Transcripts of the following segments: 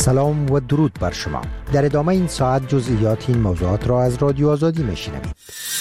سلام و درود بر شما. در ادامه این ساعت جزئیات این موضوعات را از رادیو آزادی میشنوید.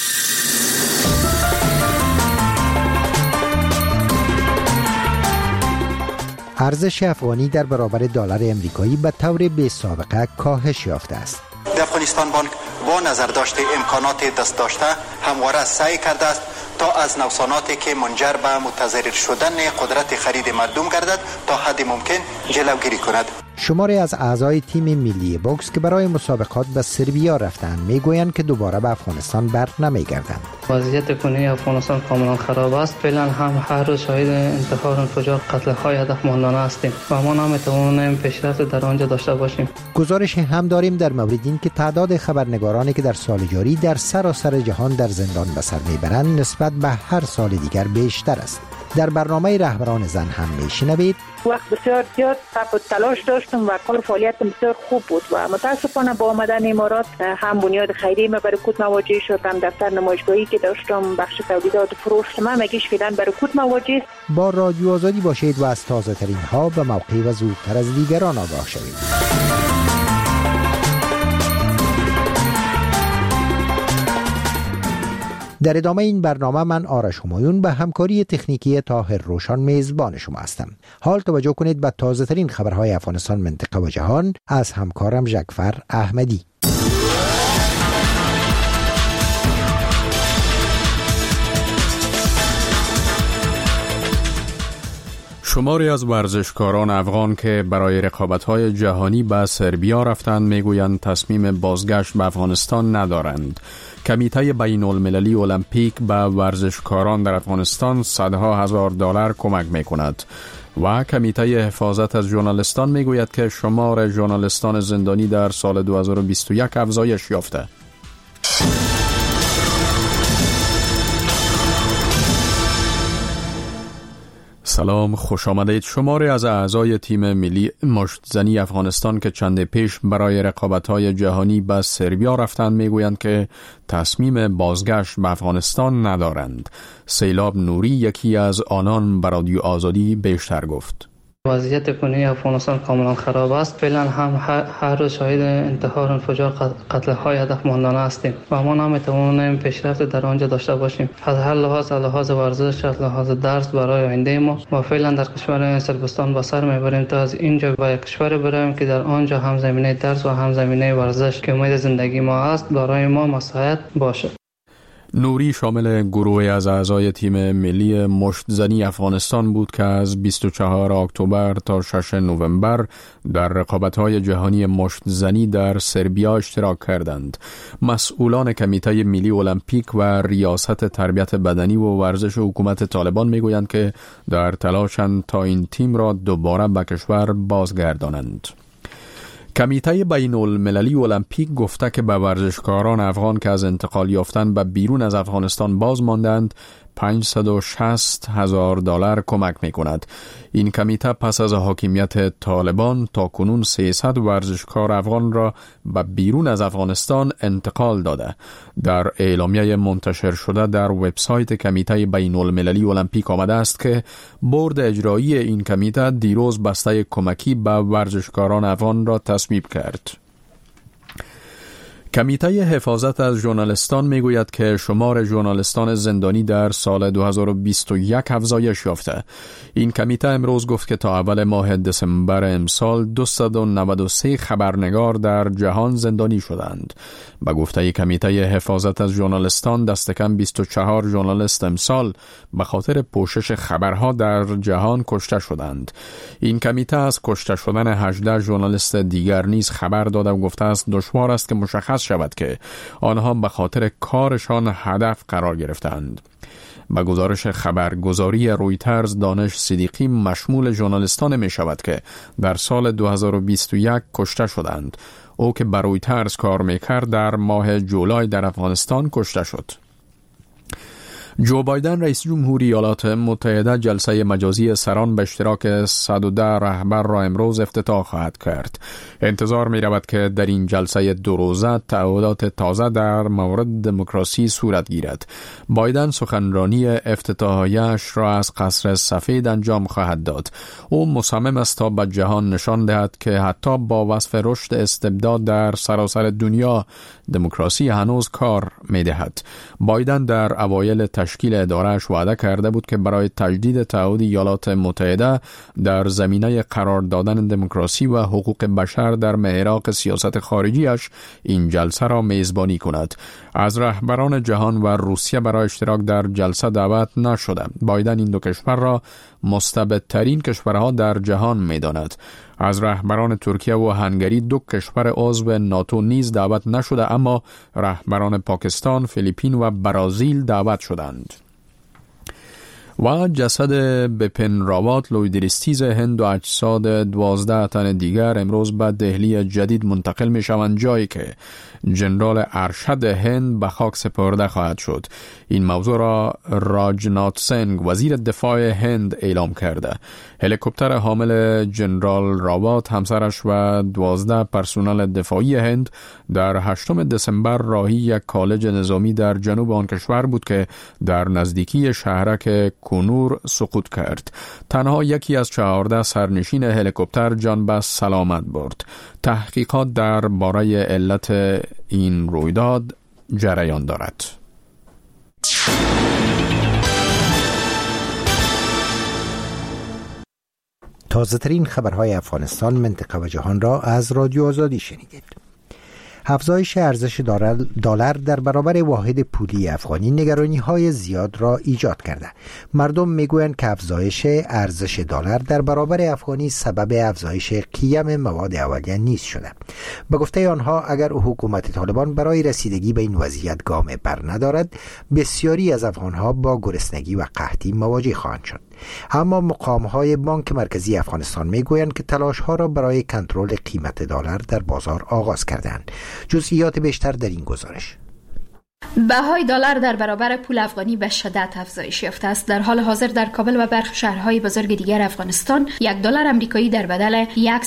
ارزش افغانی در برابر دلار امریکایی به طور بی سابقه کاهش یافته است. افغانستان بانک با نظر داشته امکانات دست داشته همواره سعی کرده است تا از نوساناتی که منجر به متضرر شدن قدرت خرید مردم گردد تا حد ممکن جلوگیری کند. شماری از اعضای تیم ملی بوکس که برای مسابقات به سربیا رفتند میگویند که دوباره به افغانستان بر نمیگردند. وضعیت کنونی افغانستان کاملا خراب است. فعلا هم هر روز شاهد انتحار، انفجار، قتل های هدفمندانه هستیم و ما نمیتوانیم پیشرفت در آنجا داشته باشیم. گزارش هم داریم در مورد این که تعداد خبرنگارانی که در سال جاری در سراسر جهان در زندان به سر میبرند نسبت به هر سال دیگر بیشتر است. در برنامه رهبران زن هم میشنوید. وقت بسیار زیاد تب و تلاش داشتم و کار فعالیت بسیار خوب بود و متاسفانه با آمدن امارات هم بنیاد خیریه ما برکوت مواجه شدم. دفتر نمایشگاهی که داشتم بخش تولیدات و فروش ما مگیش فعلا برکوت مواجه. با رادیو آزادی باشید و از تازه ترین ها به موقع و زودتر از دیگران آگاه شوید. در ادامه این برنامه من آرش همایون به همکاری تکنیکی طاهر روشان میزبان شما هستم. حال توجه کنید به تازه ترین خبرهای افغانستان، منطقه و جهان از همکارم جعفر احمدی. شماری از ورزشکاران افغان که برای رقابت‌های جهانی به سربیا رفتند میگویند تصمیم بازگشت به افغانستان ندارند. کمیته بین المللی المپیک به ورزشکاران در افغانستان صدها هزار دلار کمک میکند و کمیته حفاظت از ژورنالیستان میگوید که شمار ژورنالیستان زندانی در سال 2021 افزایش یافته. سلام، خوش آمدید. شماری از اعضای تیم ملی مشت‌زنی افغانستان که چند پیش برای رقابت‌های جهانی به سربیا رفتند میگویند که تصمیم بازگشت به افغانستان ندارند. سیلاب نوری یکی از آنان به رادیو آزادی بیشتر گفت. وضعیت کنونی افغانستان کاملا خراب است. فعلا هم هر روز شاهد انتحار، انفجار، قتل های هدفمندانه هستیم و ما نمیتوانیم پیشرفت در آنجا داشته باشیم. از هر لحاظ ورزش، از لحاظ درس برای آینده ما فعلا در کشور سربستان به سر میبریم تا از اینجا به یک کشور بریم که در آنجا هم زمینه درس و هم زمینه ورزش که امید زندگی ما است برای ما مساعد باشه. نوری شامل گروهی از اعضای تیم ملی مشت‌زنی افغانستان بود که از 24 اکتبر تا 6 نوامبر در رقابت‌های جهانی مشت‌زنی در سربیا اشتراک کردند. مسئولان کمیته ملی المپیک و ریاست تربیت بدنی و ورزش حکومت طالبان میگویند که در تلاشند تا این تیم را دوباره به کشور بازگردانند. کمیته بین المللی المپیک گفته که به ورزشکاران افغان که از انتقال یافتن به بیرون از افغانستان باز ماندند 560,000 دلار کمک می کند. این کمیته پس از حاکمیت طالبان تا کنون 300 ورزشکار افغان را به بیرون از افغانستان انتقال داده. در اعلامیه منتشر شده در وبسایت کمیته بین المللی المپیک آمده است که بورد اجرایی این کمیته دیروز بسته کمکی به ورزشکاران افغان را تصویب کرد. کمیته حفاظت از ژورنالیستان میگوید که شمار ژورنالیستان زندانی در سال 2021 افزایش یافته. این کمیته امروز گفت که تا اول ماه دسامبر امسال 293 خبرنگار در جهان زندانی شدند. به گفته کمیته حفاظت از ژورنالیستان دست کم 24 ژورنالیست امسال به خاطر پوشش خبرها در جهان کشته شدند. این کمیته از کشته شدن 18 ژورنالیست دیگر نیز خبر داده و گفته است دشوار است که مشخص شود که آنها به خاطر کارشان هدف قرار گرفتند. به گزارش خبرگزاری رویترز دانش صدیقی مشمول ژورنالیستان می شود که در سال 2021 کشته شدند. او که بر رویترز کار می کرد در ماه جولای در افغانستان کشته شد. جو بایدن رئیس جمهوری ایالات متحده جلسه مجازی سران به اشتراک 110 رهبر را امروز افتتاح خواهد کرد. انتظار می رود که در این جلسه 2 روزه تعهدات تازه در مورد دموکراسی صورت گیرد. بایدن سخنرانی افتتاحیه‌اش را از قصر سفید انجام خواهد داد. او مصمم است تا به جهان نشان دهد که حتی با وصف رشد استبداد در سراسر دنیا دموکراسی هنوز کار می دهد. بایدن در اوایل تشکیل اداره‌اش وعده کرده بود که برای تجدید تعهد ایالات متحده در زمینه قرار دادن دموکراسی و حقوق بشر در محراق سیاست خارجیش این جلسه را میزبانی کند. از رهبران جهان و روسیه برای اشتراک در جلسه دعوت نشده. بایدن این 2 کشور را مستبدترین کشورها در جهان می‌داند. از رهبران ترکیه و هنگری 2 کشور عضو ناتو نیز دعوت نشده، اما رهبران پاکستان، فیلیپین و برزیل دعوت شدند. و جسد بپن راوت لویدریستیز هند و اجساد 12 تن دیگر امروز به دهلی جدید منتقل می شوند، جایی که جنرال ارشد هند به خاک سپرده خواهد شد. این موضوع را راجنات سنگ وزیر دفاع هند اعلام کرده. هلیکوپتر حامل جنرال راوت، همسرش و 12 پرسنل دفاعی هند در 8 دسامبر راهی یک کالج نظامی در جنوب آن کشور بود که در نزدیکی شهرک کونور سقوط کرد. تنها یکی از 14 سرنشین هلیکوپتر جان به سلامت برد. تحقیقات درباره علت این رویداد جریان دارد. تازه ترین خبرهای افغانستان، منطقه و جهان را از رادیو آزادی شنیدید. افزایش ارزش دلار در برابر واحد پولی افغانی نگرانی‌های زیاد را ایجاد کرده. مردم میگویند که افزایش ارزش دلار در برابر افغانی سبب افزایش قیم مواد اولیه نیز شده. به گفته آنها اگر حکومت طالبان برای رسیدگی به این وضعیت گام بر ندارد، بسیاری از افغانها با گرسنگی و قحطی مواجه خواهند شد. اما مقام‌های بانک مرکزی افغانستان میگویند که تلاش‌ها را برای کنترل قیمت دلار در بازار آغاز کردند. جزئیات بیشتر در این گزارش. بهای دلار در برابر پول افغانی به شدت افزایش یافته است. در حال حاضر در کابل و برخی شهرهای بزرگ دیگر افغانستان $1 آمریکایی در بدل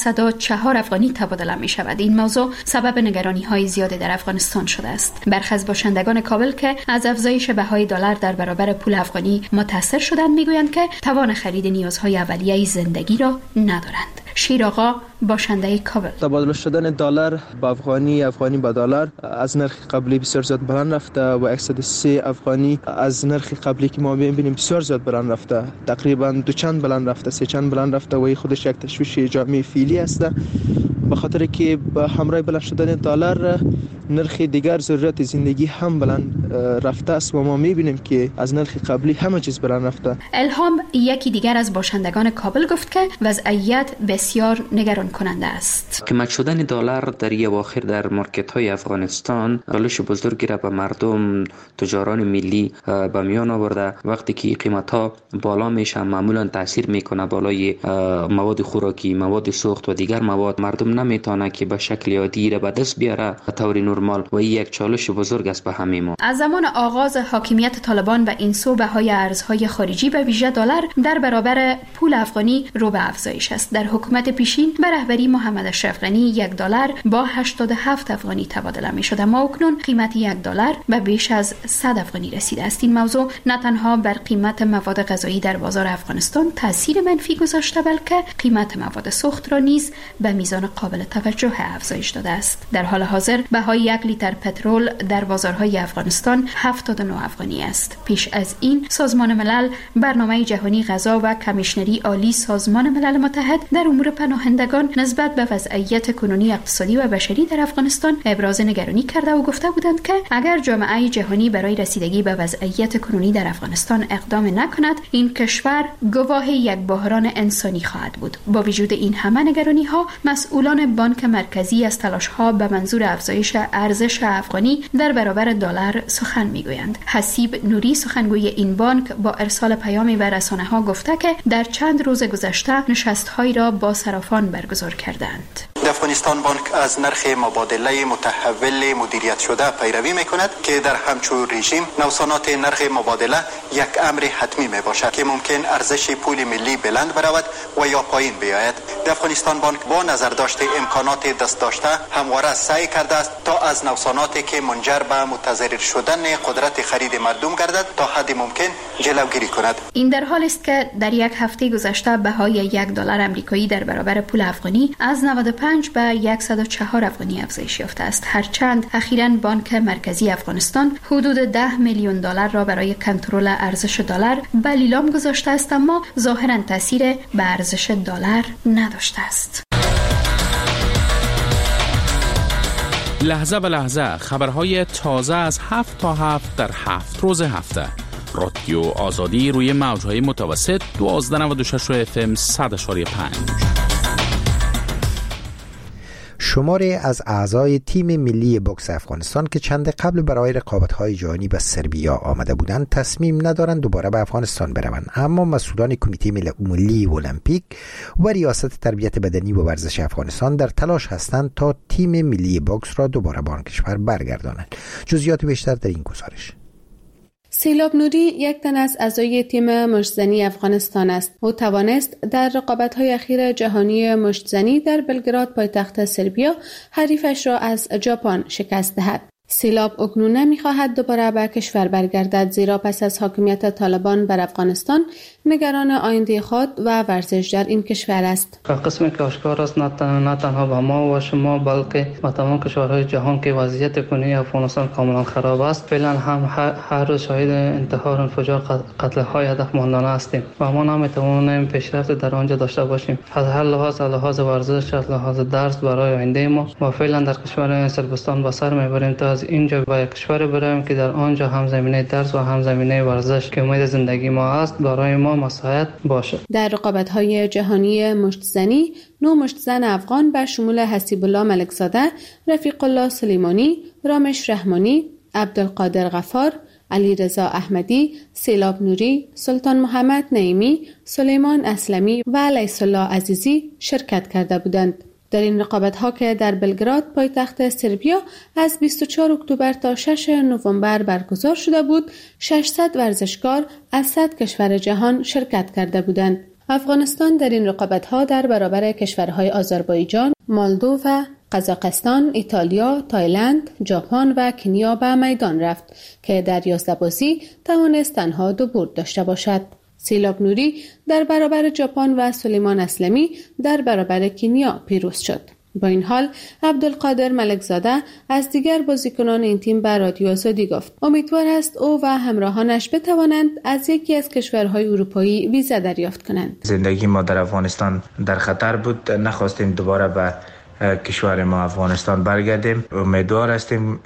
104 افغانی تبادله می شود. این موضوع سبب نگرانی‌های زیادی در افغانستان شده است. برخی از باشندگان کابل که از افزایش بهای دلار در برابر پول افغانی متاثر شدند میگویند که توان خرید نیازهای اولیه زندگی را ندارند. شیر آقا، باشنده کابل: تبادله شدن دلار با افغانی با دلار از نرخ قبلی بسیار زیاد بلند رفته و 103 افغانی از نرخ قبلی که ما می‌بینیم بسیار زیاد بلند رفته، تقریبا 2 چند بلند رفته، 3 چند بلند رفته و این خودش یک تشویش جامعه فعلی است، به خاطر که به همراه بلند شدن دلار نرخ دیگر ضرورت زندگی هم بلند رفته است و ما می‌بینیم که از نرخ قبلی همه چیز بلند رفته. الهام، یکی دیگر از باشندگان کابل، گفت که وضعیت بسیار نگران کننده است. کمک شدن دلار در اواخر در مارکت‌های افغانستان چالش بزرگی را به مردم، تجاران ملی به میان آورده. وقتی که قیمت‌ها بالا میشه معمولاً تاثیر میکنه بالای مواد خوراکی، مواد سوخت و دیگر مواد. مردم نمیتونه که به شکل عادی را به دست بیاره به طور نرمال و این یک چالش بزرگ است به همه ما. از زمان آغاز حاکمیت طالبان به این سو بهای ارزهای خارجی به ویژه دلار در برابر پول افغانی رو به افزایش است. در حکومت پیشین به رهبری محمد اشرف غنی $1 با 87 افغانی تبادله می شد، اما اکنون قیمت $1 به بیش از 100 افغانی رسیده است. این موضوع نه تنها بر قیمت مواد غذایی در بازار افغانستان تاثیر منفی گذاشته، بلکه قیمت مواد سوخت را نیز به میزان قابل توجه افزایش داده است. در حال حاضر بهای 1 لیتر پترول در بازارهای افغانستان 79 افغانی است. پیش از این سازمان ملل، برنامه جهانی غذا و کمیشنری عالی سازمان ملل متحد در امور پناهندگان نسبت به وضعیت کنونی اقتصادی و بشری در افغانستان ابراز نگرانی کرده و گفته بودند که اگر جامعه جهانی برای رسیدگی به وضعیت کنونی در افغانستان اقدام نکند، این کشور گواه یک بحران انسانی خواهد بود. با وجود این همه نگرانی‌ها، مسئولان بانک مرکزی از تلاش‌ها به منظور افزایش ارزش افغانی در برابر دلار سخن می‌گویند. حسیب نوری، سخنگوی این بانک، با ارسال پیامی به رسانه‌ها گفته که در چند روز گذشته نشست‌هایی را با صرافان برگزار کردند. افغانستان بانک از نرخ مبادله متحول مدیریت شده پیروی میکند که در همچون رژیم نوسانات نرخ مبادله یک امر حتمی می باشد که ممکن ارزش پول ملی بلند برود و یا پایین بیاید. افغانستان بانک با نظر داشته امکانات دست داشته همواره سعی کرده است تا از نوساناتی که منجر به متضرر شدن قدرت خرید مردم گردد تا حد ممکن جلوگیری کند. این در حالی است که در یک هفته گذشته بهای $1 آمریکایی در برابر پول افغانی از 95 به 104 افغانی افزایش یافته است. هرچند اخیراً بانک مرکزی افغانستان حدود $10 میلیون را برای کنترل ارزش دلار به لیلام گذاشته است، اما ظاهراً تاثیر به ارزش دلار نداشته است. لحظه به لحظه خبرهای تازه از 7 تا 7 در 7 روز هفته. رادیو آزادی روی موجهای متوسط 1296 FM 100.5. شماری از اعضای تیم ملی بوکس افغانستان که چند قبل برای رقابت‌های جهانی به سربیا آمده بودند تصمیم ندارند دوباره به افغانستان بروند، اما مسئولان کمیته ملی المپیک و ریاست تربیت بدنی و ورزش افغانستان در تلاش هستند تا تیم ملی بوکس را دوباره به آن کشور برگردانند. جزئیات بیشتر در این گزارش. سیلاب نوری یک تن از اعضای تیم مشت‌زنی افغانستان است. او توانست در رقابت‌های اخیر جهانی مشت‌زنی در بلگراد پایتخت سربیا حریفش را از ژاپن شکست دهد. سیلاب اکنون نمی‌خواهد دوباره به کشور برگردد، زیرا پس از حاکمیت طالبان بر افغانستان نگران آینده خود و ورزش در این کشور است. قسمی که آشکار است نه تنها به ما و شما بلکه به تمام کشورهای جهان که وضعیت کنونی افغانستان کاملا خراب است. فعلا هم هر روز شاهد انتحار، انفجار، قتل های هدفمندانه هستیم و ما نمی‌توانیم پیشرفت در آنجا داشته باشیم. از هر لحاظ ورزش، از لحاظ درس برای آینده ما و فعلا در کشور سربستان به سر میبریم تا از اینجا به یک کشور بریم که در آنجا هم زمینه درس و هم زمینه ورزش که امید زندگی ما است برای ما مساعد باشه. در رقابت‌های جهانی مشت‌زنی 9 مشت‌زن افغان به شمول حسیب الله ملکزاده، رفیق الله سلیمانی، رامش رحمانی، عبدالقادر غفار، علی رضا احمدی، سیلاب نوری، سلطان محمد نعیمی، سلیمان اسلمی و لیس الله عزیزی شرکت کرده بودند. در این رقابت‌ها که در بلگراد پایتخت سربیا از 24 اکتبر تا 6 نوامبر برگزار شده بود، 600 ورزشکار از 100 کشور جهان شرکت کرده بودند. افغانستان در این رقابت‌ها در برابر کشورهای آذربایجان، مالدو، قزاقستان، ایتالیا، تایلند، ژاپن و کنیا به میدان رفت که در 11 بازی توانست تنها 2 برد داشته باشد. سیلاب نوری در برابر ژاپن و سلیمان اسلمی در برابر کنیا پیروز شد. با این حال عبدالقادر ملکزاده از دیگر بازیکنان این تیم به رادیو آزادی گفت امیدوار است او و همراهانش بتوانند از یکی از کشورهای اروپایی ویزا دریافت کنند. زندگی ما در افغانستان در خطر بود، نخواستیم دوباره به کشور ما افغانستان برگردیم. امیدوار هستیم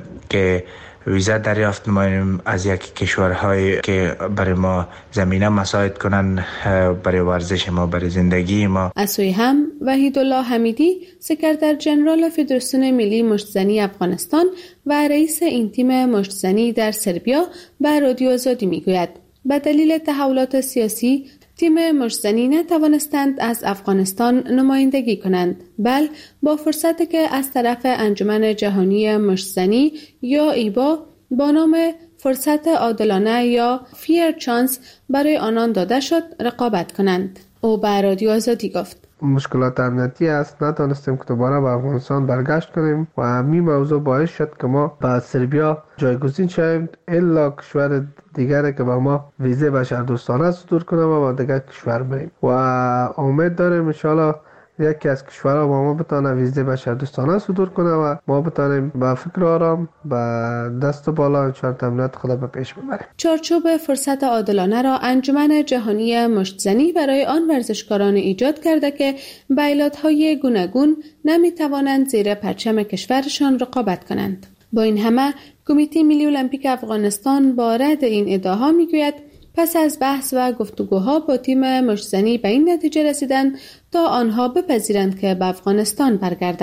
که ویزا دریافت نماییم از یک کشورهایی که برای ما زمینه مساعد کنن برای ورزش ما، برای زندگی ما. از سوی هم وحیدالله حمیدی سکرتر جنرال فدراسیون ملی مشت‌زنی افغانستان و رئیس این تیم مشت‌زنی در سربیا به رادیو آزادی میگوید به دلیل تحولات سیاسی تیم مشت‌زنی نتوانستند از افغانستان نمایندگی کنند، بل با فرصتی که از طرف انجمن جهانی مشت‌زنی یا ایبا با نام فرصت عادلانه یا فیر چانس برای آنان داده شد رقابت کنند. او به رادیو آزادی گفت مشکلات امنیتی است، نتونستیم که دوباره به افغانستان برگشت کنیم و همین موضوع باعث شد که ما به سربیا جایگزین شویم الا کشور دیگری که به ما ویزه بشردوستانه صدور کنه و به دیگر کشور بریم و امید داریم ان شاءالله یکی از کشورها با ما بتونه ویزه بشردوستانه صدور کنه و ما بتونیم با فکر آرام با دست بالا ان شاءالله امنیت خود به پیش ببریم. چارچوب فرصت عادلانه را انجمن جهانی مشت‌زنی برای آن ورزشکاران ایجاد کرده که به علتهای گوناگون نمیتوانند زیر پرچم کشورشان رقابت کنند. با این همه کمیته ملی المپیک افغانستان با رد این ادعاها میگوید پس از بحث و گفتگوها با تیم مشت‌زنی به این نتیجه رسیدند تا آنها بپذیرند که به افغانستان برگردند.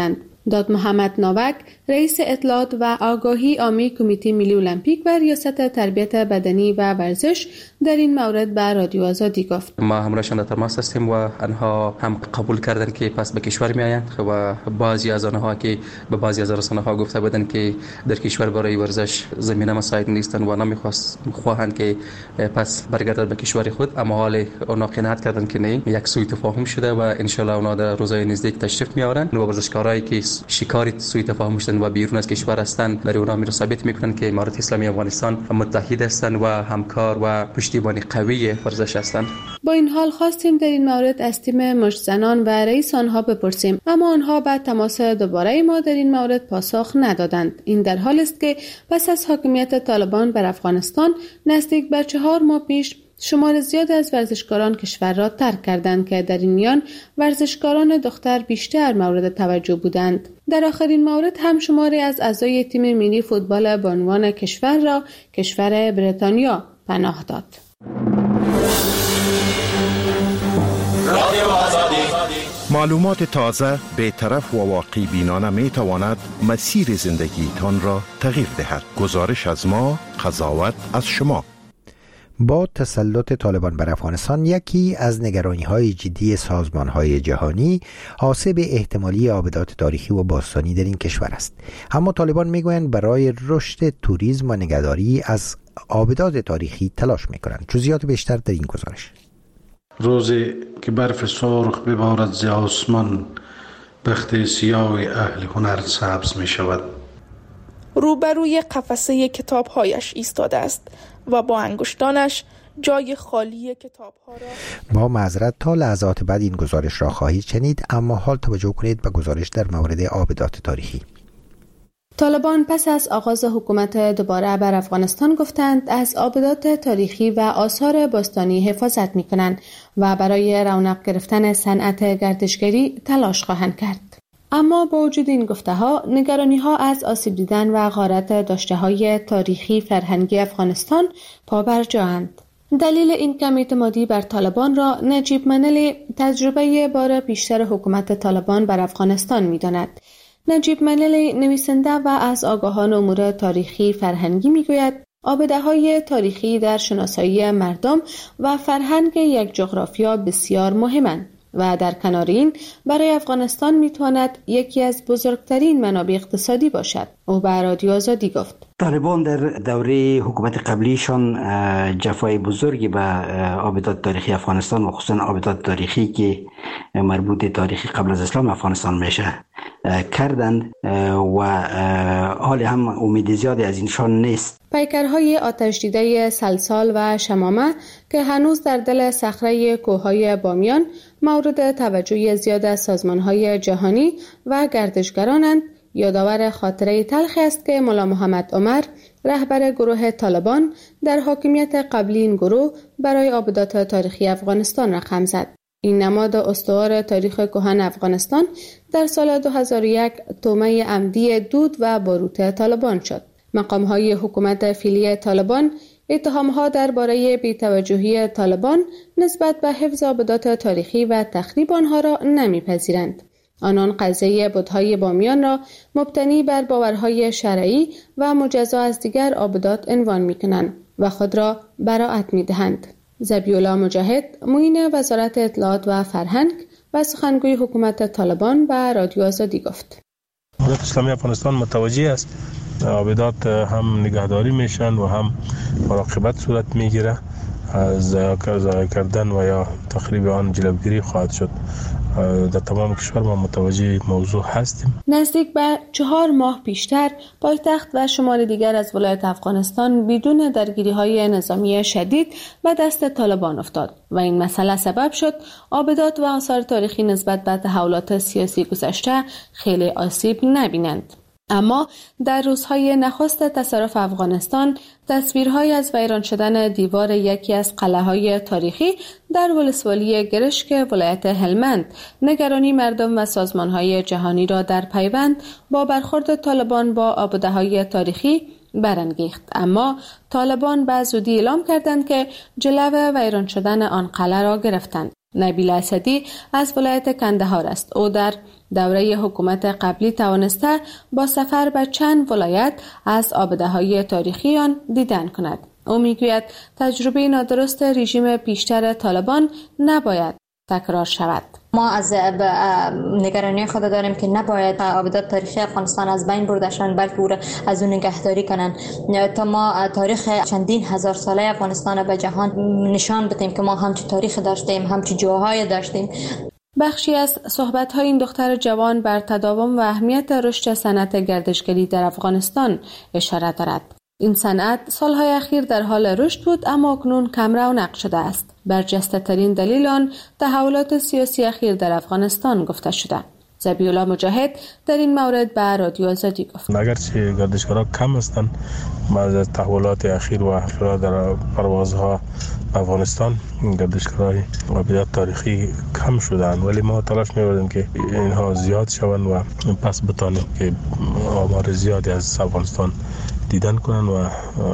داد محمد ناوک رئیس اطلاعات و آگاهی عامی کمیته ملی المپیک و ریاست تربیت بدنی و ورزش در این مورد به رادیو آزادی گفت: ما همراهشان در تماس هستیم و آنها هم قبول کردند که پس به کشور میآیند و بعضی از آنها که به بعضی از رسانه‌ها گفته بودند که در کشور برای ورزش زمینه مساعد نیستند و نمیخواهند که پس برگردد به کشور خود، اما حال آنها قناعت کردند که نه، یک سوء تفاهم شده و ان شاء الله آنها در روزهای نزدیک تشریف میآورند و ورزشکارایی که شکار سوء تفاهم شدند و بیرون از کشور هستند برای اونها می ثابت میکنند که امارات اسلامی افغانستان متحد هستند و همکار و پشتیبانی قوی ورزش هستند. با این حال خواستیم در این مورد از تیم مشت زنان و رئیس آنها بپرسیم، اما آنها بعد تماس دوباره ما در این مورد پاسخ ندادند. این در حالی است که پس از حاکمیت طالبان بر افغانستان نزدیک به 4 ماه پیش شمار زیاد از ورزشکاران کشور را ترک کردند که در این میان ورزشکاران دختر بیشتر مورد توجه بودند. در آخرین مورد هم شماری از اعضای تیم ملی فوتبال بانوان کشور را کشور بریتانیا پناه داد. معلومات تازه، بی‌طرف و واقعی بینانه می تواند مسیر زندگیتان را تغییر دهد. گزارش از ما، قضاوت از شما. با تسلط طالبان بر افغانستان یکی از نگرانی‌های جدی سازمان‌های جهانی آسیب احتمالی آبدات تاریخی و باستانی در این کشور است. اما طالبان می‌گویند برای رشد توریسم و نگهداری از آبدات تاریخی تلاش می‌کنند. جزئیات بیشتر در این گزارش. روزی که برف سرخ ببارد ز آسمان، بخت سیاه اهل هنر سبز می‌شود. روبروی قفسه کتاب‌هایش ایستاده است و با انگشتانش جای خالی کتاب‌ها را با معذرت تا لحظات بعد این گزارش را خواهید شنید، اما حال توجه کنید به گزارش در مورد آبدات تاریخی. طالبان پس از آغاز حکومت دوباره بر افغانستان گفتند از آبدات تاریخی و آثار باستانی حفاظت می‌کنند و برای رونق گرفتن صنعت گردشگری تلاش خواهند کرد. اما با وجود این گفته‌ها، نگرانی‌ها از آسیب دیدن و غارت داشته‌های تاریخی فرهنگی افغانستان پابرجااند. دلیل این کم اعتمادی بر طالبان را نجیب منلی تجربه بار بیشتر حکومت طالبان بر افغانستان می‌داند. نجیب منلی نویسنده و از آگاهان امور تاریخی فرهنگی می‌گوید آبده‌های تاریخی در شناسایی مردم و فرهنگ یک جغرافیا بسیار مهمند و در کنار این برای افغانستان میتواند یکی از بزرگترین منابع اقتصادی باشد. او به رادیو آزادی گفت: طالبان در دوره حکومت قبلیشان جفای بزرگی به آبدات تاریخی افغانستان و خصوصا آبدات تاریخی که مربوط تاریخی قبل از اسلام افغانستان میشه کردند و حال هم امید زیادی از اینشان نیست. پیکرهای آتش دیده سلسال و شمامه که هنوز در دل صخره کوههای بامیان مورد توجه زیاد از سازمانهای جهانی و گردشگرانند، یادآور خاطره تلخی است که ملا محمد عمر رهبر گروه طالبان در حاکمیت قبلی این گروه برای آبدات تاریخی افغانستان رقم زد. این نماد استوار تاریخ کهن افغانستان در سال 2001 تومه عمدی دود و باروت طالبان شد. مقام‌های حکومت فعلی طالبان اتهام‌ها درباره بی‌توجهی طالبان نسبت به حفظ آبدات تاریخی و تخریب آنها را نمی‌پذیرند. آنان قضیه بت‌های بامیان را مبتنی بر باورهای شرعی و مجزا از دیگر آبدات عنوان می‌کنند و خود را براءت می‌دهند. ذبیح‌الله مجاهد، معین وزارت اطلاعات و فرهنگ و سخنگوی حکومت طالبان به رادیو آزادی گفت: امارات اسلامی افغانستان متوجه است آبدات هم نگهداری میشن و هم مراقبت صورت میگیره، از ضایع کردن و یا تخریب آن جلوگیری خواهد شد. در تمام کشور ما متوجه موضوع هستیم. نزدیک به 4 ماه پیشتر پایتخت و شمال دیگر از ولایت افغانستان بدون درگیری‌های نظامی شدید به دست طالبان افتاد و این مسئله سبب شد آبدات و آثار تاریخی نسبت به تحولات سیاسی گذشته خیلی آسیب نبینند. اما در روزهای نخست تصرف افغانستان تصویرهای از ویران شدن دیوار یکی از قلعه‌های تاریخی در ولسوالی گرشک ولایت هلمند نگرانی مردم و سازمانهای جهانی را در پیوند با برخورد طالبان با آبده‌های تاریخی برانگیخت. اما طالبان به زودی اعلام کردند که جلو ویران شدن آن قلعه را گرفتند. نبیل اسدی از ولایت کندهار است. او در دوره حکومت قبلی توانسته با سفر به چند ولایت از آبده‌های تاریخی آن دیدن کند. او میگوید تجربه نادرست رژیم پیشتر طالبان نباید تکرار شود. ما از نگرانی خود داریم که نباید آبدات تاریخی افغانستان از بین بردشن، بلکه او را از اون نگهداری کنن تا ما تاریخ چندین هزار ساله افغانستان به جهان نشان بدیم که ما همچین تاریخ داشتیم، همچین جاهای داشتیم. بخشی از صحبت‌های این دختر جوان بر تداوم و اهمیت رشد صنعت گردشگری در افغانستان اشاره دارد. این صنعت سالهای اخیر در حال رشد بود، اما اکنون کم رونق شده است. برجسته ترین دلیل آن تحولات سیاسی اخیر در افغانستان گفته شده. ذبیح الله مجاهد در این مورد به رادیو آزادی گفت: اگرچه گردشگران کم هستند، از تحولات اخیر و اخیرا در پروازها افغانستان گردشگرای آبدات تاریخی کم شدند، ولی ما تلاش می‌کنیم که اینها زیاد شوند و پس بتانیم که آمار زیادی از افغانستان دیدن کنن و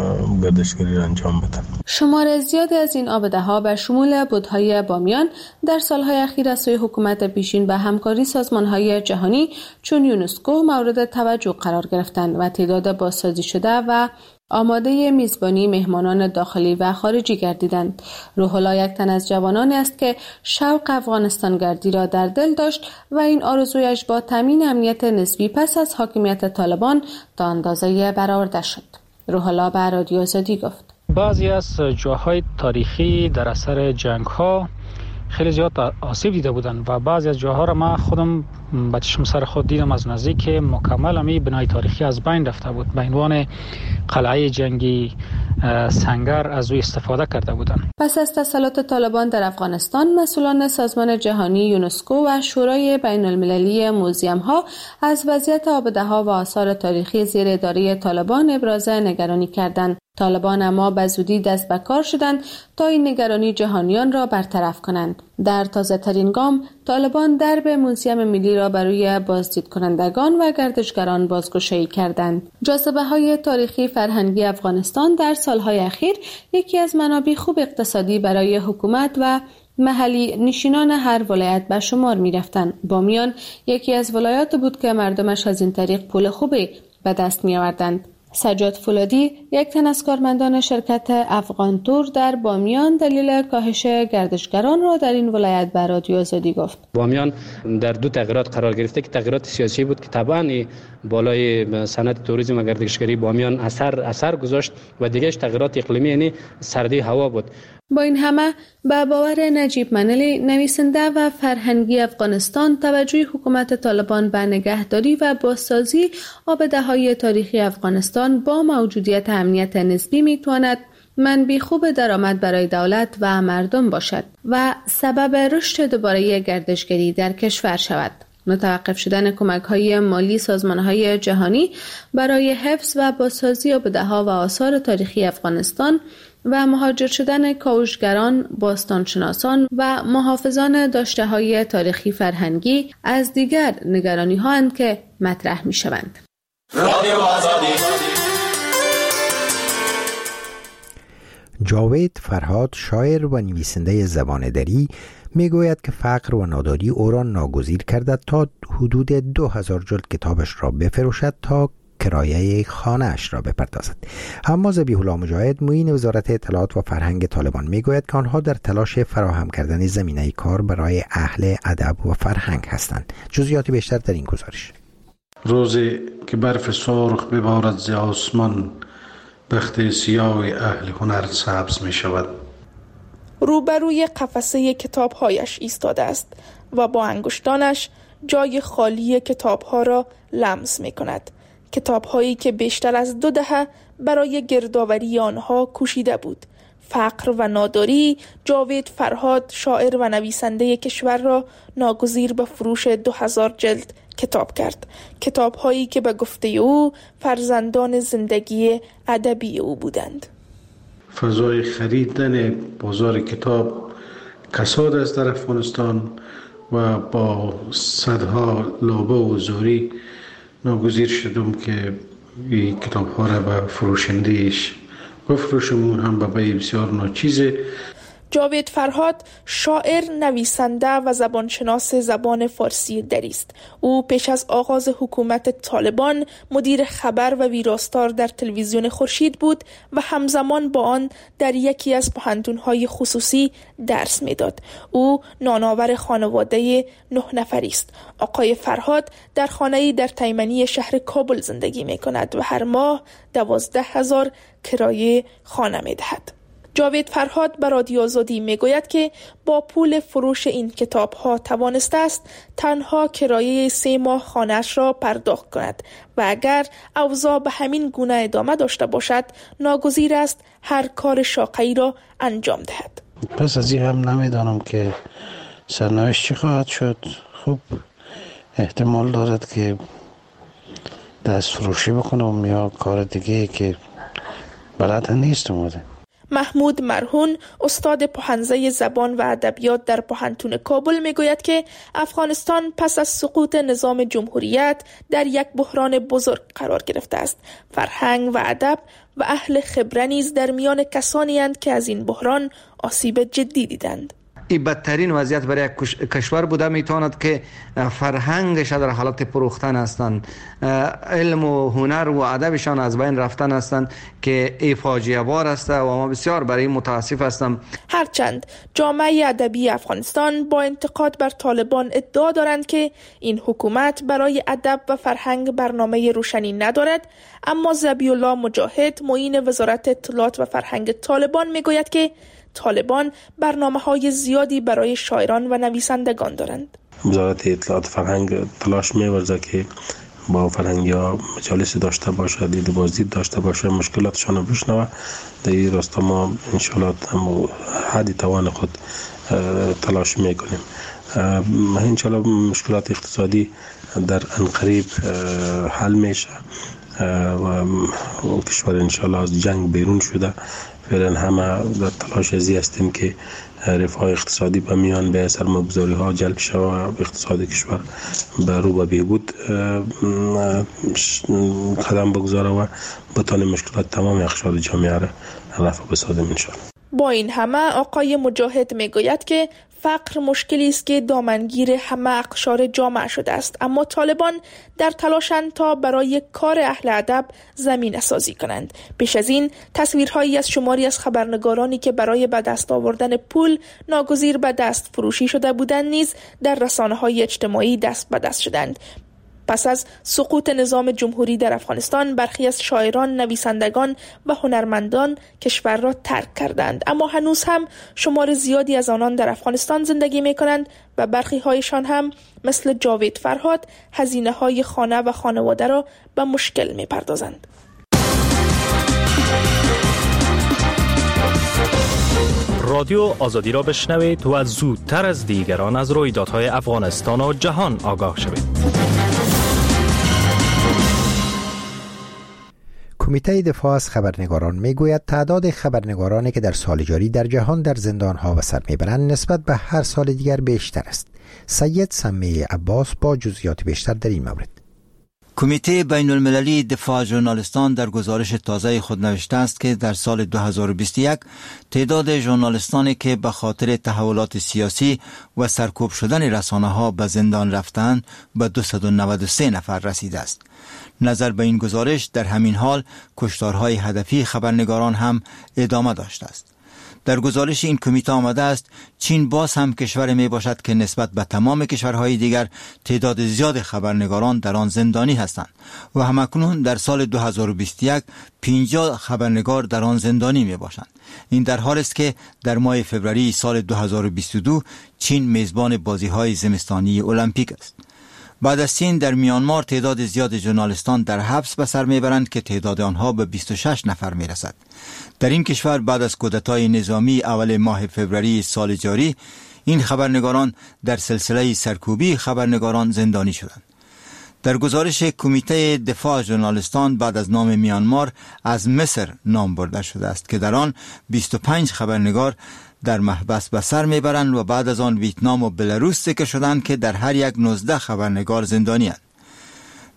گردشگری را انجام بدن. شمار زیادی از این آبده‌ها به شمول بودهای بامیان در سالهای اخیر از سوی حکومت پیشین به همکاری سازمان‌های جهانی چون یونسکو مورد توجه قرار گرفتند و تعداد بازسازی شده و آماده میزبانی مهمانان داخلی و خارجی گردیدند. روح الله یک تن از جوانانی است که شوق افغانستان گردی را در دل داشت و این آرزویش با تامین امنیت نسبی پس از حاکمیت طالبان تا اندازه برآورده شد. روح الله به رادیو آزادی گفت: بعضی از جاهای تاریخی در اثر جنگ‌ها خیلی زیاد آسیب دیده بودند و بعضی از جاها را من خودم با چشم سر خود دیدم از نزدیک که مکمل همی بنای تاریخی از بین رفته بود. به عنوان قلعه جنگی سنگر از او استفاده کرده بودند. پس از تسلط طالبان در افغانستان، مسئولان سازمان جهانی یونسکو و شورای بین المللی موزیم ها از وضعیت آبده‌ها و آثار تاریخی زیر اداره طالبان ابراز نگرانی کردند. طالبان اما به زودی دست به کار شدند تا این نگرانی جهانیان را برطرف کنند. در تازه ترین گام، طالبان درب موزیم ملی را برای بازدید کنندگان و گردشگران بازگشایی کردند. جاذبه های تاریخی فرهنگی افغانستان در سالهای اخیر یکی از منابع خوب اقتصادی برای حکومت و محلی نشینان هر ولایت به شمار می رفتند. بامیان یکی از ولایات بود که مردمش از این طریق پول خوبی به دست می آوردند. سجاد فولادی یک تن از کارمندان شرکت افغان تور در بامیان دلیل کاهش گردشگران را در این ولایت به رادیو آزادی گفت: بامیان در دو تغییرات قرار گرفته که تغییرات سیاسی بود که طبعا بالای صنعت توریسم و گردشگری بامیان اثر گذاشت و دیگهش تغییرات اقلیمی، یعنی سردی هوا بود. با این همه به باور نجیب منلی، نویسنده و فرهنگی افغانستان، توجه حکومت طالبان به نگهداری و بازسازی آبده‌های تاریخی افغانستان با موجودیت امنیت نسبی میتواند منبع خوب درآمد برای دولت و مردم باشد و سبب رشد دوباره گردشگری در کشور شود. متوقف شدن کمک‌های مالی سازمان‌های جهانی برای حفظ و بازسازی آبده‌ها و آثار تاریخی افغانستان و مهاجر شدن کاوشگران، باستانشناسان و محافظان داشته‌های تاریخی فرهنگی از دیگر نگرانی‌ها اند که مطرح می‌شوند. جاوید فرهاد، شاعر و نویسنده زبان دری، میگوید که فقر و ناداری او را ناگزیر کرده تا حدود 2000 جلد کتابش را بفروشد تا کرایه خانه‌اش را بپردازد. اما ذبیح الله مجاهد، معین وزارت اطلاعات و فرهنگ طالبان، میگوید که آنها در تلاش فراهم کردن زمینه کار برای اهل ادب و فرهنگ هستند. جزئیات بیشتر در این گزارش. روزی که برف سرخ ببارد ز آسمان، بخت سیاه اهل هنر سبز می شود. روبروی قفسه کتابهایش ایستاده است و با انگشتانش جای خالی کتابها را لمس می کند. کتابهایی که بیشتر از 2 دهه برای گردآوری آنها کوشیده بود. فقر و ناداری جاوید فرهاد، شاعر و نویسنده کشور را ناگزیر به فروش 2000 جلد کتاب کرد. کتابهایی که به گفته او فرزندان زندگی ادبی او بودند. فضای خریدن بازار کتاب کساد است در افغانستان و با صدها لابه و زوری ناگزیر شدم که این کتاب ها را به فروشندهش بفروشم، هم به بسیار ناچیزه. جاوید فرهاد شاعر، نویسنده و زبانشناس زبان فارسی دری است. او پیش از آغاز حکومت طالبان مدیر خبر و ویراستار در تلویزیون خورشید بود و همزمان با آن در یکی از پوهنتون‌های خصوصی درس می‌داد. او نانآور خانواده 9 نفری است. آقای فرهاد در خانه‌ای در تیمنی شهر کابل زندگی می‌کند و هر ماه 12,000 کرایه خانه می‌دهد. جاوید فرهاد به رادیو آزادی میگوید که با پول فروش این کتاب‌ها توانسته است تنها کرایه 3 ماه خانه‌اش را پرداخت کند و اگر اوضاع به همین گونه ادامه داشته باشد ناگزیر است هر کار شاقه‌ای را انجام دهد. پس از این هم نمیدانم که سرنوشت چی خواهد شد. خوب احتمال دارد که دست فروشی بکنم یا کار دیگه که بلد نیستم. محمود مرهون استاد پوهنځی زبان و ادبیات در پوهنتون کابل میگوید که افغانستان پس از سقوط نظام جمهوریت در یک بحران بزرگ قرار گرفته است. فرهنگ و ادب و اهل خبره نیز در میان کسانی اند که از این بحران آسیب جدی دیدند. این بدترین وضعیت برای کشور بوده. میتواند که فرهنگش در حالت پروختن هستند، علم و هنر و ادبشان از بین رفتن هستند که ای فاجعه بار است و ما بسیار برای متاسف هستم. هرچند جامعه ادبی افغانستان با انتقاد بر طالبان ادعا دارند که این حکومت برای ادب و فرهنگ برنامه روشنی ندارد، اما ذبیح الله مجاهد معین وزارت اطلاعات و فرهنگ طالبان میگوید که طالبان برنامه‌های زیادی برای شاعران و نویسندگان دارند. وزارت اطلاعات فرهنگ تلاش می‌ورزد که با فرهنگی‌ها مجالس داشته باشه، دید بازدید داشته باشه، مشکلاتشان رو بشنوه. در این راستا ما انشالله حد توان خود تلاش می‌کنیم. انشالله مشکلات اقتصادی در انقریب حل میشه و کشور انشالله از جنگ بیرون شده. فعلا همه در تلاش ازی هستیم که رفاه اقتصادی به میان به سرمایه‌گذاری ها جلب شود و اقتصاد کشور به رو به بهبود قدم بگذاره و بتوانیم مشکلات تمام اقشار جامعه را رفع بسازیم انشاءالله. با این همه آقای مجاهد میگوید که فقر مشکلی است که دامنگیر همه اقشار جامعه شده است، اما طالبان در تلاشند تا برای کار اهل ادب زمینه سازی کنند. پیش از این تصویرهایی از شماری از خبرنگارانی که برای به دست آوردن پول ناگزیر به دست فروشی شده بودند نیز در رسانه‌های اجتماعی دست به دست شدند. پس از سقوط نظام جمهوری در افغانستان برخی از شاعران، نویسندگان و هنرمندان کشور را ترک کردند، اما هنوز هم شمار زیادی از آنان در افغانستان زندگی می کنند و برخی هایشان هم مثل جاوید فرهاد هزینه های خانه و خانواده را به مشکل می پردازند. رادیو آزادی را بشنوید و زودتر از دیگران از رویدادهای افغانستان و جهان آگاه شوید. کمیته دفاع از خبرنگاران میگوید تعداد خبرنگارانی که در سال جاری در جهان در زندانها به سر میبرند نسبت به هر سال دیگر بیشتر است. سید سمیع عباس با جزئیات بیشتر در این مورد. کمیته بین المللی دفاع ژورنالیستان در گزارش تازه خود نوشته است که در سال 2021 تعداد ژورنالیستانی که به خاطر تحولات سیاسی و سرکوب شدن رسانه‌ها به زندان رفتند به 293 نفر رسیده است. نظر به این گزارش در همین حال کشتارهای هدفی خبرنگاران هم ادامه داشته است. در گزارش این کمیته آمده است چین باز هم کشور می باشد که نسبت به تمام کشورهای دیگر تعداد زیاد خبرنگاران در آن زندانی هستند و همکنون در سال 2021 50 خبرنگار در آن زندانی می باشند. این در حالی است که در ماه فوریه سال 2022 چین میزبان بازی‌های زمستانی المپیک است. بعد از چین در میانمار تعداد زیاد ژورنالیستان در حبس به سر میبرند که تعداد آنها به 26 نفر میرسد. در این کشور بعد از کودتای نظامی اول ماه فوریه سال جاری این خبرنگاران در سلسله سرکوبی خبرنگاران زندانی شدند. در گزارش کمیته دفاع ژورنالیستان بعد از نام میانمار از مصر نام برده شده است که در آن 25 خبرنگار در محبس به سر میبرند و بعد از آن ویتنام و بلاروس ذکر شدند که در هر یک 19 خبرنگار زندانی اند.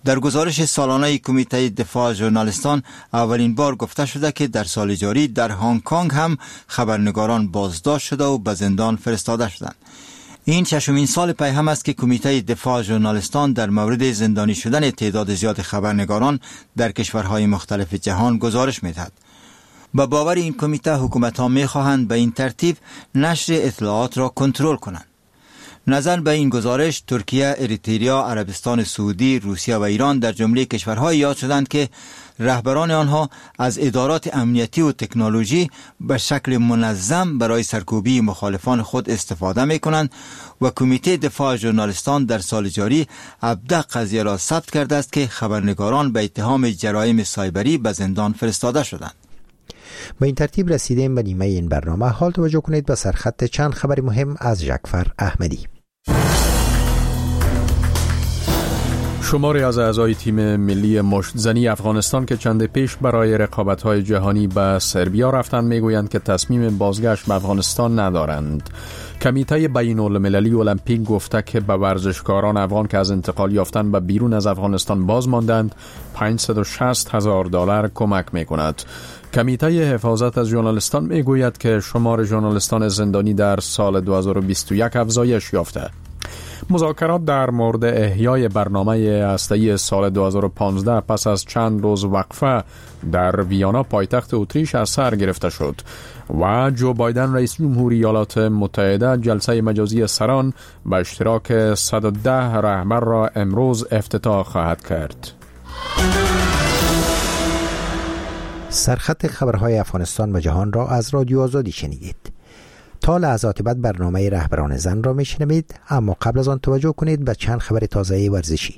در گزارش سالانه کمیته دفاع ژورنالیستان اولین بار گفته شده که در سال جاری در هنگ کنگ هم خبرنگاران بازداشت شده و به زندان فرستاده شدند. این ششمین سال پی هم است که کمیته دفاع ژورنالیستان در مورد زندانی شدن تعداد زیاد خبرنگاران در کشورهای مختلف جهان گزارش می‌دهد. با باور این کمیته حکومت‌ها می‌خواهند به این ترتیب نشر اطلاعات را کنترل کنند. نظر به این گزارش ترکیه، اریتریا، عربستان سعودی، روسیه و ایران در جمله کشورهای یاد شدند که رهبران آنها از ادارات امنیتی و تکنولوژی به شکل منظم برای سرکوبی مخالفان خود استفاده می کنند و کمیته دفاع ژورنالیستان در سال جاری 17 قضیه را ثبت کرده است که خبرنگاران به اتهام جرایم سایبری به زندان فرستاده شدند. با این ترتیب رسیدیم به نیمه این برنامه. حال توجه کنید به سرخط چند خبر مهم از جعفر احمدی. شماری از اعضای تیم ملی مشت‌زنی افغانستان که چند پیش برای رقابت‌های جهانی به سربیا رفتند میگویند که تصمیم بازگشت به افغانستان ندارند. کمیته بین‌المللی المپیک گفته که به ورزشکاران افغان که از انتقال یافتن به بیرون از افغانستان باز ماندند $560,000 کمک می‌کند. کمیته حفاظت از ژورنالیستان میگوید که شمار ژورنالیستان زندانی در سال 2021 افزایش یافته. مذاکرات در مورد احیای برنامه هسته‌ای سال 2015 پس از چند روز وقفه در ویانا پایتخت اتریش از سر گرفته شد و جو بایدن رئیس جمهوری ایالات متحده جلسه مجازی سران به اشتراک 110 رهبر را امروز افتتاح خواهد کرد. سرخط خبرهای افغانستان و جهان را از رادیو آزادی شنیدید. تا لحظات بعد برنامه رهبران زن را میشنوید، اما قبل از آن توجه کنید به چند خبر تازه ورزشی.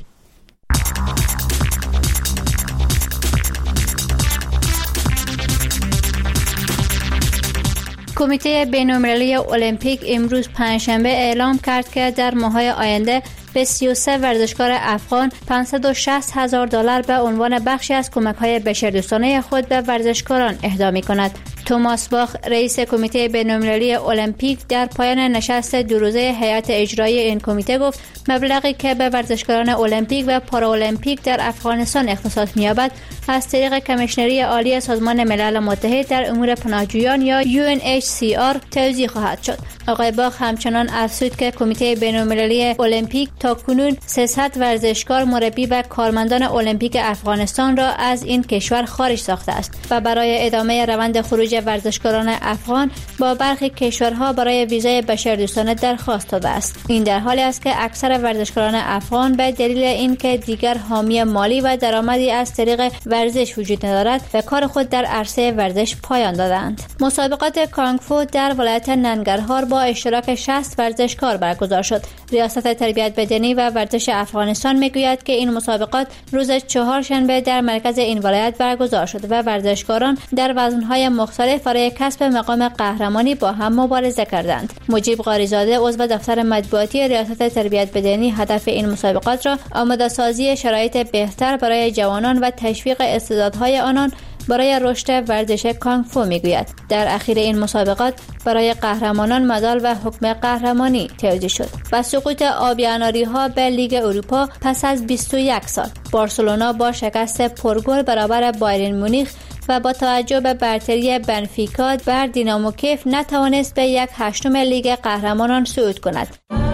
کمیته بین‌المللی المپیک امروز پنجشنبه اعلام کرد که در ماه‌های آینده به 33 ورزشکار افغان $560,000 به عنوان بخشی از کمک‌های بشردوستانه خود به ورزشکاران اهدا می‌کند. توماس باخ رئیس کمیته بین‌المللی المپیک در پایان نشست دو روزه هیئت اجرایی این کمیته گفت مبلغی که به ورزشکاران المپیک و پارالمپیک در افغانستان اختصاص می‌یابد از طریق کمیشنری عالی سازمان ملل متحد در امور پناهجویان یا UNHCR توزیع خواهد شد. آقای باخ همچنان افزود که کمیته بین‌المللی المپیک تاکنون 300 ورزشکار، مربی و کارمندان المپیک افغانستان را از این کشور خارج ساخته است و برای ادامه روند خروج ورزشکاران افغان با برخی کشورها برای ویزای بشردوستانه درخواست داده است. این در حالی است که اکثر ورزشکاران افغان به دلیل اینکه دیگر حامی مالی و درآمدی از طریق ورزش وجود ندارد به کار خود در عرصه ورزش پایان دادند. مسابقات کانگ فو در ولایت ننگرهار با اشتراک 60 ورزشکار برگزار شد. ریاست تربیت بدنی و ورزش افغانستان میگوید که این مسابقات روز چهارشنبه در مرکز این ولایت برگزار شد و ورزشکاران در وزن‌های مختلف برای کسب مقام قهرمانی با هم مبارزه کردند. مجیب قاریزاده عضو دفتر مطبوعاتی ریاست تربیت بدنی هدف این مسابقات را آماده سازی شرایط بهتر برای جوانان و تشویق استعدادهای آنان برای رشد ورزش کانگ فو میگوید. در اخیر این مسابقات برای قهرمانان مدال و حکم قهرمانی توزیع شد. و سقوط آبی اناری‌ها به لیگ اروپا پس از 21 سال. بارسلونا با شکست پرگل برابر بایرن مونیخ و با توجه به برتری بنفیکا بر دینامو کیف نتوانست به 1/8 لیگ قهرمانان صعود کند.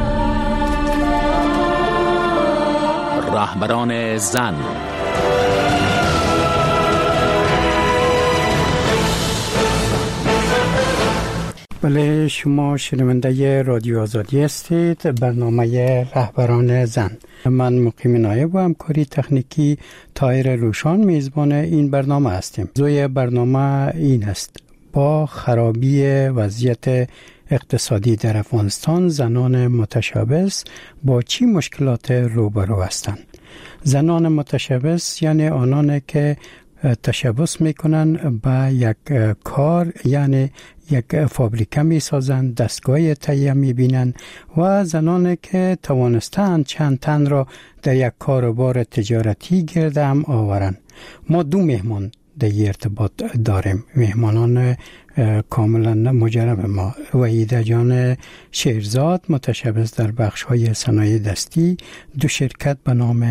رهبران زن. بله، شما شنونده رادیو آزادی هستید. برنامه رهبران زن. من مقیم نایب و همکاری تکنیکی طاهر روشان میزبان این برنامه هستیم. موضوع برنامه این است: با خرابی وضعیت اقتصادی در افغانستان زنان متشبث با چی مشکلات روبرو هستند؟ زنان متشبث یعنی آنانی که تشبث میکنن به یک کار، یعنی یک فابریکه میسازند، دستگاه تهیه میبینند و زنانی که توانستند چند تن را در یک کاروبار تجارتی گرد هم آورند. ما دو مهمان در ارتباط داریم، مهمانان کاملا مجرب ما: وحیده جان شیرزاد، متشبث در بخش های صنایع دستی، دو شرکت به نام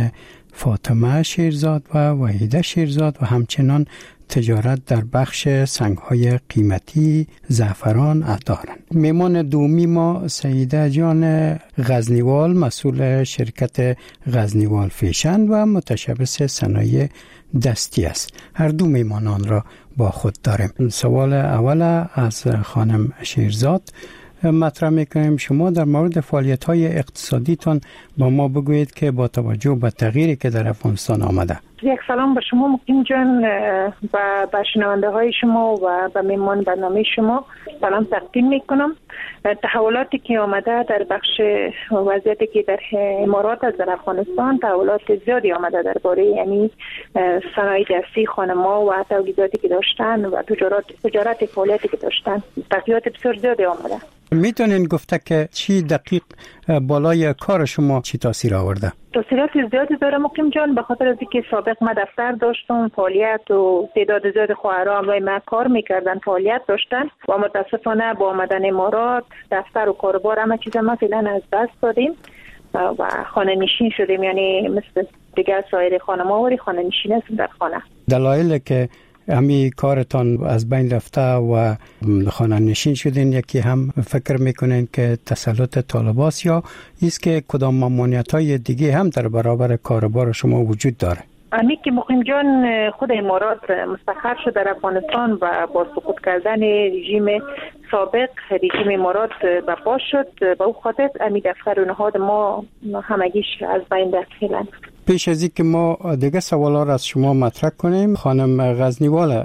فاطمه شیرزاد و وحیده شیرزاد و همچنان تجارت در بخش سنگ‌های قیمتی زعفران دارند. میمان دومی ما سیده جان غزنیوال، مسئول شرکت غزنیوال فیشن و متشبث صنایع دستی است. هر دو میمانان را با خود داریم. سوال اول از خانم شیرزاد مطرح میکنیم. شما در مورد فعالیت‌های اقتصادیتان با ما بگویید که با توجه به تغییری که در افغانستان آمده. یک سلام به شما مقیم جان و به شنونده های شما و به میمان برنامه شما سلام تقدیم میکنم. تحولاتی که آمده در بخش وضعیتی که در امارات از در افغانستان تحولات زیادی آمده درباره یعنی صنایع دستی خانم‌ها و تولیداتی که داشتن و تجارت فعالیتی که داشتن تغییرات بسیار زیادی آمده. میتونین گفته که چی دقیق بالای کار شما چی تاثیر آورده؟ تاثیرات زیادی داره مقیم جان، به خاطر از اینکه سابق ما دفتر داشتم فعالیت و تعداد زیاد خواهرها همراه ما کار میکردن فعالیت داشتن و متاسفانه با آمدن امارات دفتر و کاربار همه چیز ما فعلا از دست دادیم و خانه نشین شدیم، یعنی مثل دیگر سایر خانم‌ها و خانه نشین هستیم در خانه. دلایل که همی کارتان از بین رفته و خانه نشین شدین، یکی هم فکر میکنین که تسلط طالباست یا ایست که کدام ممانعت‌های دیگه هم در برابر کاربار شما وجود داره؟ امی که مقیم جان خود امارات مستقر شد در افغانستان و با سقوط کردن رژیم سابق رژیم امارات برپا شد، به او خاطر امی دفتر و نهاد ما همگیش از بین رفت. پیش از اینکه ما دیگه سوالا را از شما مطرح کنیم، خانم غزنیوال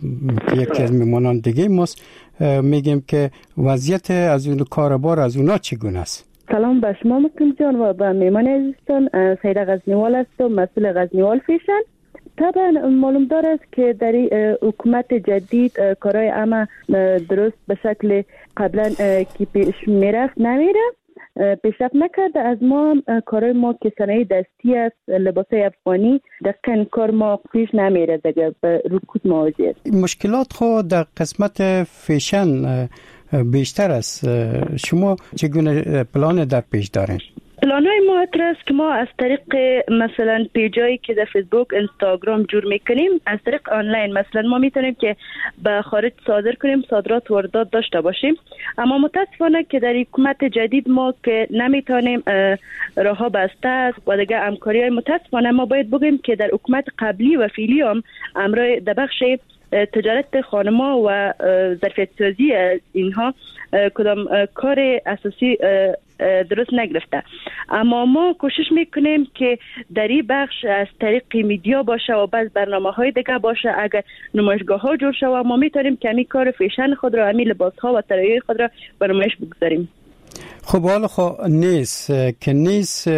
یکی از میمانان دیگه ماست، میگیم که وضعیت از اون کاربار از اونا چگونه است؟ سلام به شما مکرم جان و به میمان عزیزتان. سیده غزنیوال هستم، مسئول غزنیوال فیشن. طبعا معلوم داره است که در حکومت جدید کارهای اما درست به شکل قبلا که پیش میرفت نمیره، پیشرفت نکرده. از ما کارهای ما که صنایع دستی است، لباسای افغانی، دقیقاً کار ما پیش نمیره دیگه، به رکود مواجه است. مشکلات خود در قسمت فیشن بیشتر است. شما چگونه پلان در پیش دارین؟ پلانای ما است که ما از طریق مثلا پیجایی که در فیسبوک، اینستاگرام جور میکنیم، از طریق آنلاین مثلا ما میتونیم که به خارج صادر کنیم، صادرات واردات داشته باشیم. اما متاسفانه که در حکومت جدید ما که نمیتونیم، راهها بسته است و دیگه همکاری متاسفانه ما باید بگیم که در حکومت قبلی و فعلی هم امرای در بخش تجارت خانم‌ها و ظرفیت سازی اینها کدام کار اساسی درست نگرفته. اما ما کوشش میکنیم که در این بخش از طریق میدیا باشه و بعض برنامه‌های دیگه باشه، اگر نمایشگاه‌ها جور شود ما میتونیم که همین کار فیشن خود را، همین لباس‌ها و طرح‌های خود را به نمایش بگذاریم. خب حالا نیست که نیست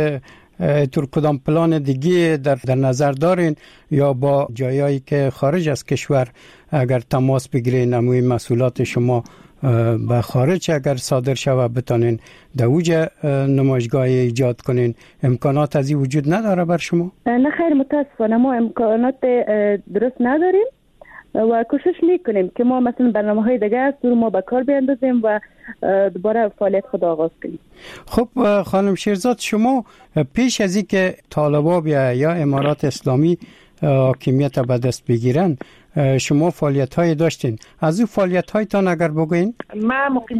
تر کدام پلان دیگه در نظر دارین یا با جایایی که خارج از کشور اگر تماس بگیرین اموی مسئولات شما به خارج اگر صادر شود بتانین در اوج نمایشگاه ایجاد کنین، امکانات از این وجود نداره بر شما؟ نه خیر، متاسفانه ما امکانات درست نداریم و کوشش میکنیم که ما مثلا برنامه‌های دیگه است رو ما به کار بیاندازیم و دوباره فعالیت خود آغاز کنیم. خب خانم شیرزاد، شما پیش از اینکه طالبان یا امارات اسلامی حاکمیت به دست بگیرن شما فعالیت‌های داشتین، از اون فعالیت‌هایتان اگر بگوین؟ ما مقیم